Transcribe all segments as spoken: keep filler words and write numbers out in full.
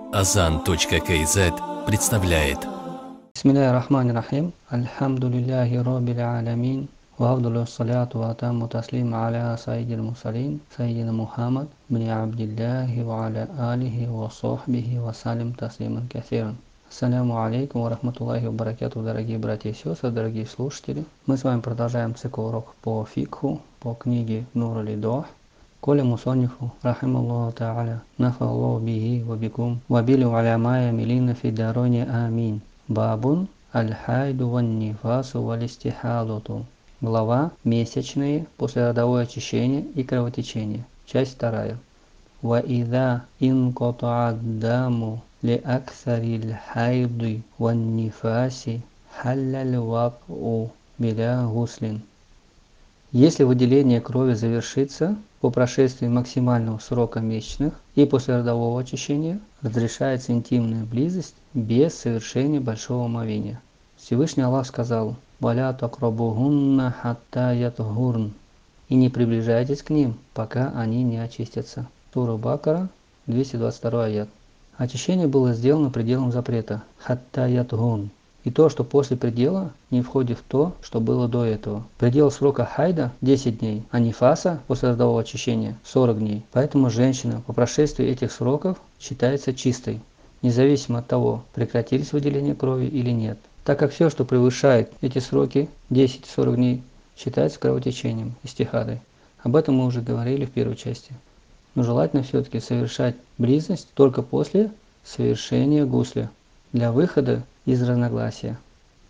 азан точка кз представляет. Бисмилляхи рахмани рахим. Альхамдулиллахи роббил алямин. Ва афдалу салату ва атамму таслима аля сайидил мурсалин. Сайидина Мухаммад бни Абдиллахи ва аля алихи ва сахбихи ва салим таслиман кафиран. Ассаляму алейкум ва рахматуллахи ва баракату, дорогие братья и сестры, дорогие слушатели. Мы с вами продолжаем цикл уроков по фикху, по книге Нур аль-Идох. Коля мусоннифу, рахималлаху та'аля, нафаллаху бихи ва бикум, ва билю алямая милина фидарони амин. Бабун аль-хайду ван нифасу вал истихадату. Глава месячные, послеродовое очищение и кровотечение. Часть вторая. Ва ида инкота'ад даму ли аксарил хайду ван нифаси халлаль вак'у биля гуслин. Если выделение крови завершится по прошествии максимального срока месячных и после родового очищения, разрешается интимная близость без совершения большого омовения. Всевышний Аллах сказал: «Валя такрабухунна хатта ятхурн» и не приближайтесь к ним, пока они не очистятся. Сура Бакара, двести двадцать второй аят. Очищение было сделано пределом запрета хатта ятхурн. И то, что после предела, не входит в то, что было до этого. Предел срока хайда десять дней, а нифаса после родового очищения сорок дней. Поэтому женщина по прошествии этих сроков считается чистой, независимо от того, прекратились выделения крови или нет. Так как все, что превышает эти сроки десять-сорок дней, считается кровотечением, истихадой. Об этом мы уже говорили в первой части. Но желательно все-таки совершать близость только после совершения гусля, для выхода из разногласия.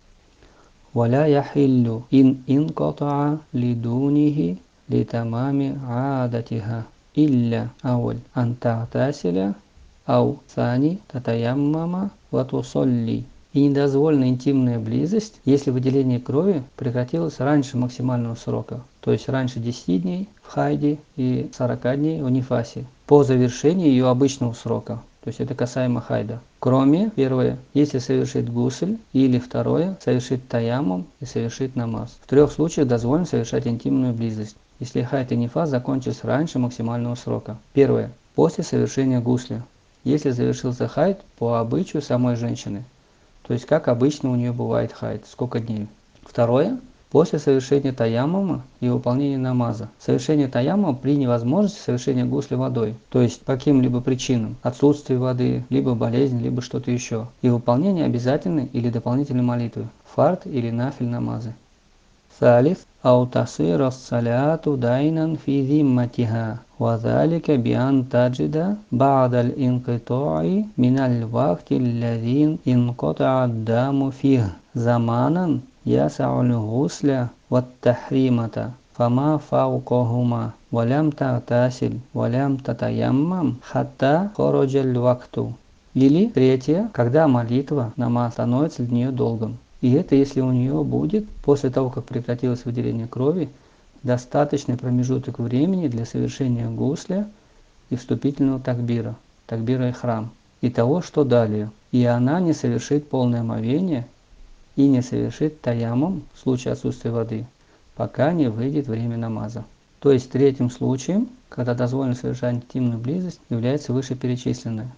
«Валя яхиллю ин инкотаа лидунихи литамами аадатиха илля ауль антатасиля ау сани татаяммама ватусолли». И недозволена интимная близость, если выделение крови прекратилось раньше максимального срока, то есть раньше десяти дней в хайде и сорока дней в нифасе, по завершении ее обычного срока. То есть это касаемо хайда. Кроме, первое, если совершит гусль, или второе, совершит таяммум и совершит намаз. В трех случаях дозволено совершать интимную близость, если хайд и нифас закончились раньше максимального срока. Первое, после совершения гусля, если завершился хайд по обычаю самой женщины, то есть как обычно у нее бывает хайд, сколько дней. Второе, после совершения таяммума и выполнения намаза. Совершение таяммума при невозможности совершения гусля водой, то есть по каким-либо причинам, отсутствие воды, либо болезнь, либо что-то еще. И выполнение обязательной или дополнительной молитвы, фард или нафиль намазы. Салис ау тасира саляту дайнан фи зимматиха ва залика биан таджида ба'даль инкита'i миналь вакти аллазин инкота'a даму фих заманан яса'уль гусля ват-тахримата фама фаукахума валям тагтасиль валям татаяммам хатта хараджаль вакту. Или третье, когда молитва, намаз становится для нее долгом. И это если у нее будет, после того, как прекратилось выделение крови, достаточный промежуток времени для совершения гусля и вступительного такбира, такбира ихрам, и того, что далее. И она не совершит полное омовение и не совершит таяммум в случае отсутствия воды, пока не выйдет время намаза. То есть третьим случаем, когда дозволено совершать интимную близость, является вышеперечисленное.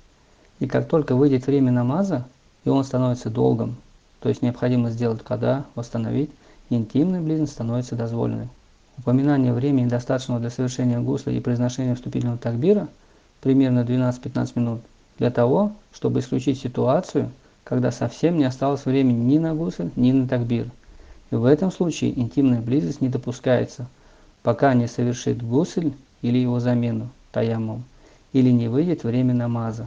И как только выйдет время намаза, и он становится долгом, то есть необходимо сделать када, восстановить, интимная близость становится дозволенной. Упоминание времени достаточного для совершения гусля и произношения вступительного такбира, примерно двенадцать-пятнадцать минут, для того, чтобы исключить ситуацию, когда совсем не осталось времени ни на гусль, ни на такбир. И в этом случае интимная близость не допускается, пока не совершит гусль или его замену, таяммум, или не выйдет время намаза,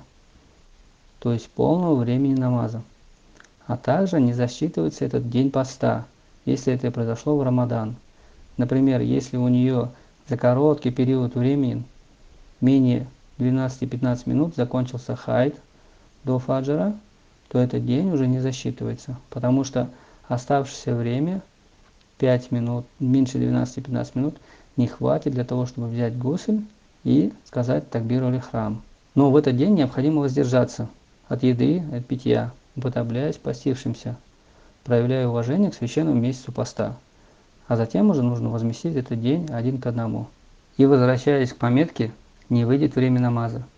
то есть полного времени намаза. А также не засчитывается этот день поста, если это произошло в Рамадан. Например, если у нее за короткий период времени, менее двенадцати-пятнадцати минут, закончился хайд до фаджра, то этот день уже не засчитывается, потому что оставшееся время, пять минут, меньше двенадцати-пятнадцати минут, не хватит для того, чтобы взять гусль и сказать такбир аль-ихрам. Но в этот день необходимо воздержаться от еды, от питья, уподобляясь постившимся, проявляя уважение к священному месяцу поста. А затем уже нужно возместить этот день один к одному. И возвращаясь к пометке, не выйдет время намаза.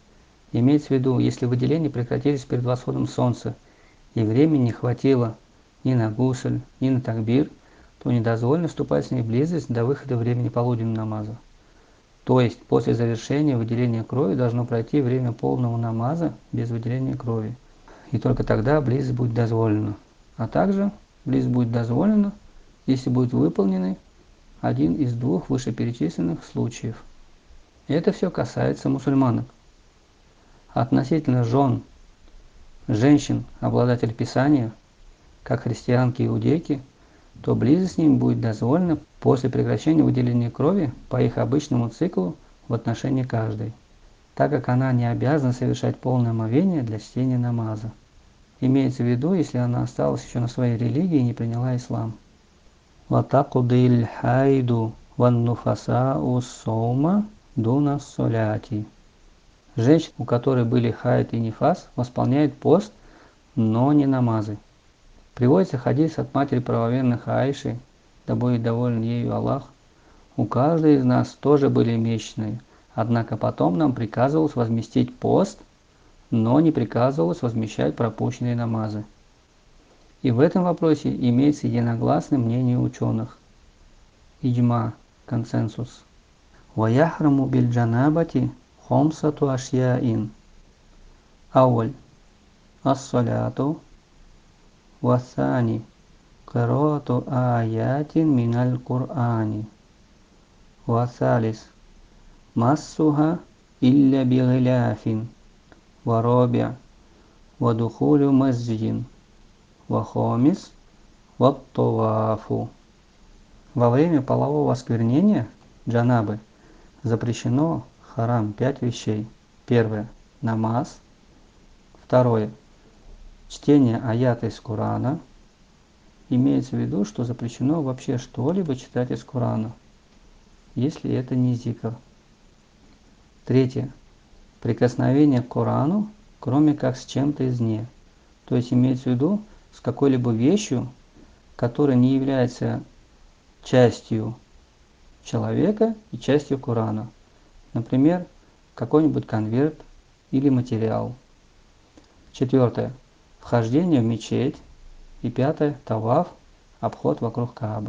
Имеется в виду, если выделения прекратились перед восходом солнца, и времени не хватило ни на гусль, ни на такбир, то не дозволено вступать с ней в близость до выхода времени полуденного намаза. То есть после завершения выделения крови должно пройти время полного намаза без выделения крови. И только тогда близость будет дозволена. А также близость будет дозволена, если будут выполнены один из двух вышеперечисленных случаев. И это все касается мусульманок. Относительно жен, женщин, обладателей Писания, как христианки и иудейки, то близость с ними будет дозволена после прекращения выделения крови по их обычному циклу в отношении каждой, так как она не обязана совершать полное омовение для чтения намаза. Имеется в виду, если она осталась еще на своей религии и не приняла ислам. وَتَقْضِي الْحَيْدُ وَالنُّفَسَاءُ الصَّوْمَ دُونَ الصَّلَاةِ. Женщины, у которой были хайд и нифас, восполняют пост, но не намазы. Приводится хадис от матери правоверных Аиши, да будет доволен ею Аллах. У каждой из нас тоже были месячные, однако потом нам приказывалось возместить пост, но не приказывалось возмещать пропущенные намазы. И в этом вопросе имеется единогласное мнение ученых. Иджма, консенсус. وَيَحْرَمُ بِالْجَنَابَةِ خَمْسَةُ أَشْيَاءٍ. أول الصلاة، والثاني قراءة آيات من القرآن، والثالث مسها إلا بغلاف، ورابع ودخول مسجد، وخامس والطواف. Во время полового осквернения джанабы запрещено харам пять вещей. Первое – намаз. Второе – чтение аята из Корана. Имеется в виду, что запрещено вообще что-либо читать из Корана, если это не зикр. Третье – прикосновение к Корану, кроме как с чем-то извне. То есть имеется в виду с какой-либо вещью, которая не является частью человека и частью Корана. Например, какой-нибудь конверт или материал. Четвертое – вхождение в мечеть. И пятое – таваф, обход вокруг Каабы.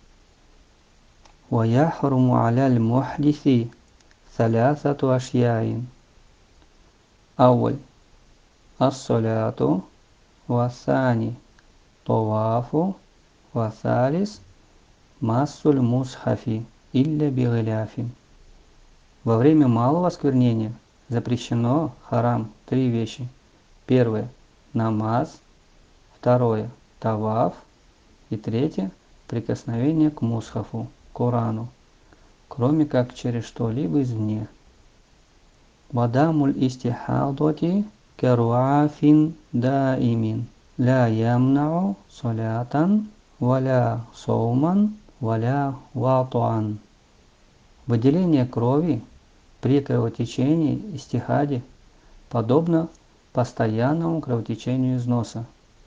وَيَحْرُمُ عَلَى الْمُحْدِثِ ثَلَاثَةُ أَشْيَاءٍ. أول الصلاة، والثاني طواف، والثالث مَسُّ الْمُصْحَفِ إِلَّا بِغِلَافٍ. Во время малого осквернения запрещено харам три вещи. Первое – намаз. Второе – таваф. И третье – прикосновение к мусхафу, Корану, кроме как через что-либо извне. Вадамуль истихадоти керуафин даимин, ля ямнау салятан, валя соуман, валя ватуан. Выделение крови при кровотечении истихаде подобно постоянному кровотечению из носа.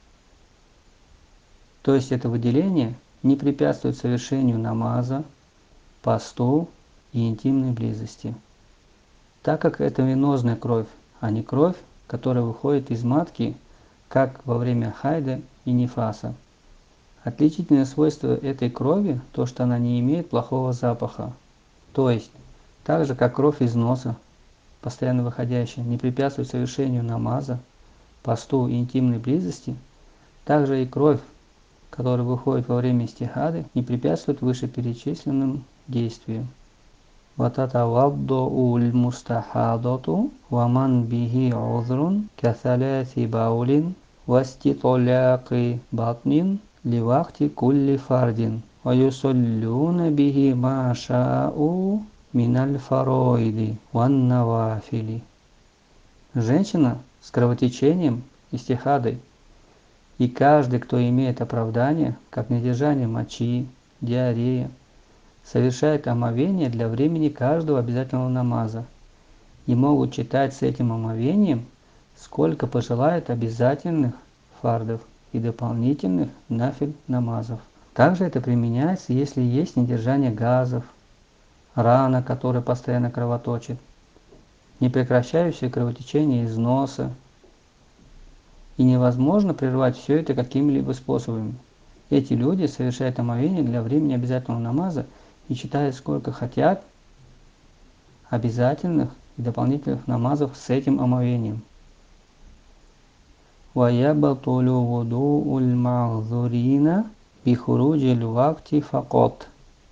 То есть это выделение не препятствует совершению намаза, посту и интимной близости, так как это венозная кровь, а не кровь, которая выходит из матки, как во время хайда и нифаса. Отличительное свойство этой крови – то, что она не имеет плохого запаха. То есть, так же как кровь из носа, постоянно выходящая, не препятствует совершению намаза, посту и интимной близости, также и кровь, которая выходит во время истихады, не препятствует вышеперечисленным действиям. وَتَتَوَضَّأُ الْمُسْتَحَاضَةُ وَمَنْ بِهِ عُذْرٌ كَثَلَاثِ بَوْلٍ وَاسْتِطْلَاقِ بَطْنٍ لِوَقْتِ كُلِّ فَرْدٍ وَيُصَلُّونَ بِهِ مَا شَاءُوا مِنَ الْفَرَائِضِ وَالنَّوَافِلِ. Женщина с кровотечением, истихадой, и каждый, кто имеет оправдание, как недержание мочи, диарея, совершает омовение для времени каждого обязательного намаза и могут читать с этим омовением, сколько пожелают обязательных фардов и дополнительных нафиль намазов. Также это применяется, если есть недержание газов, рана, которая постоянно кровоточит, непрекращающееся кровотечение из носа. И невозможно прервать все это какими-либо способами. Эти люди совершают омовение для времени обязательного намаза и читают сколько хотят обязательных и дополнительных намазов с этим омовением. وَيَبْطُلُ وُضُوءُ الْمَعْذُورِينَ بِخُرُوجِ الْوَقْتِ فَقَطْ.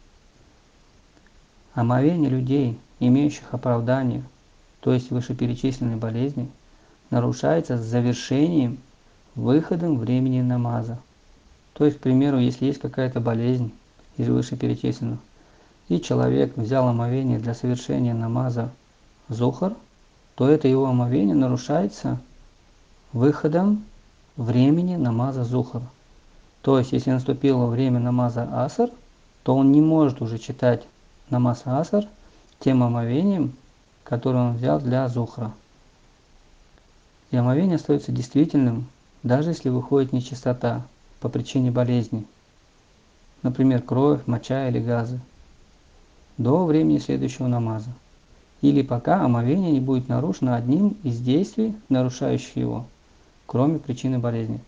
Омовение людей, имеющих оправдание, то есть вышеперечисленной болезни, нарушается с завершением, выходом времени намаза. То есть, к примеру, если есть какая-то болезнь из вышеперечисленных, и человек взял омовение для совершения намаза зухр, то это его омовение нарушается выходом времени намаза зухр. То есть, если наступило время намаза аср, то он не может уже читать намаз аср тем омовением, которое он взял для зухра. И омовение остается действительным, даже если выходит нечистота по причине болезни, например, кровь, моча или газы, до времени следующего намаза, или пока омовение не будет нарушено одним из действий, нарушающих его, кроме причины болезни.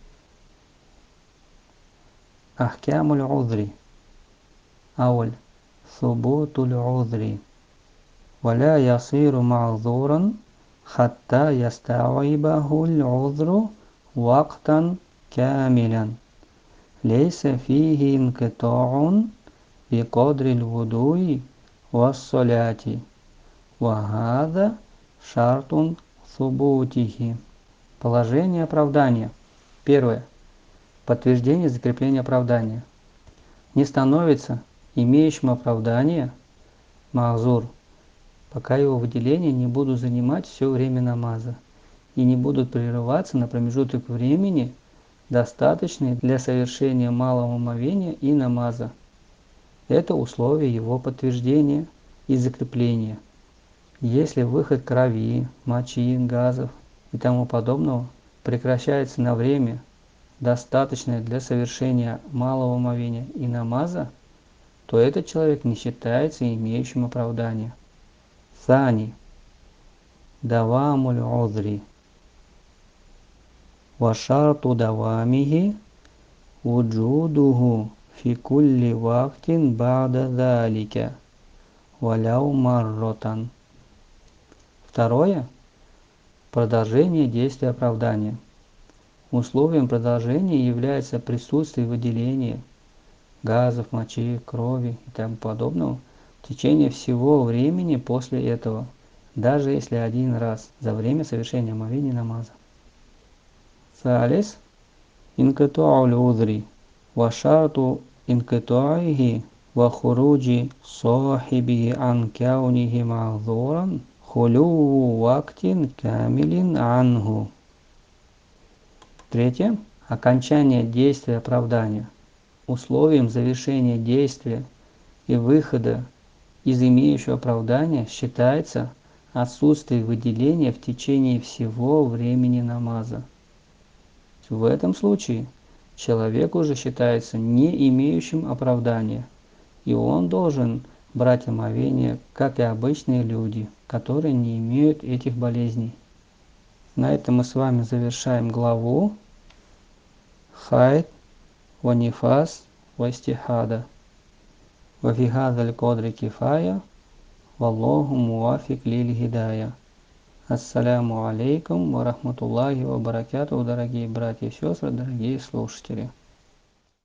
Ахкямуль узри. Ауль. Субутуль узри. Валя ясиру ма'зуран хатта ястауибахуль узру вактан камилян. Лейса фихи инкитаун бикадриль вудуи вассаляти. Вахада шартун субутихи. Положение оправдания. Первое. Подтверждение закрепления оправдания. Не становится имеющим оправдание махзур, пока его выделения не будут занимать все время намаза и не будут прерываться на промежуток времени, достаточный для совершения малого омовения и намаза. Это условие его подтверждения и закрепления. Если выход крови, мочи, газов и тому подобного прекращается на время, достаточное для совершения малого омовения и намаза, то этот человек не считается имеющим оправдание. Сани. Давамуль узри. Вашарту давамихи вуджудуху фи кулли вактин бада залика валяу марротан. Второе. Продолжение действия оправдания. Условием продолжения является присутствие выделения газов, мочи, крови и тому подобного в течение всего времени после этого, даже если один раз за время совершения омовения намаза. Салис инкиту'уль узри ва шарту инкиту'ихи ва хуруджи сахибихи ан каунихи махзуран хулю вактин камилин анху. Третье. Окончание действия оправдания. Условием завершения действия и выхода из имеющего оправдания считается отсутствие выделения в течение всего времени намаза. В этом случае человек уже считается не имеющим оправдания, и он должен брать омовение, как и обычные люди, которые не имеют этих болезней. На этом мы с вами завершаем главу Хайд ва нифас ва истихада. Ва фи хазаль кадри кифая. Валлаху муафик лиль хидая. Ассаляму алейкум ва рахматуллахи ва баракатуху, дорогие братья и сестры, дорогие слушатели.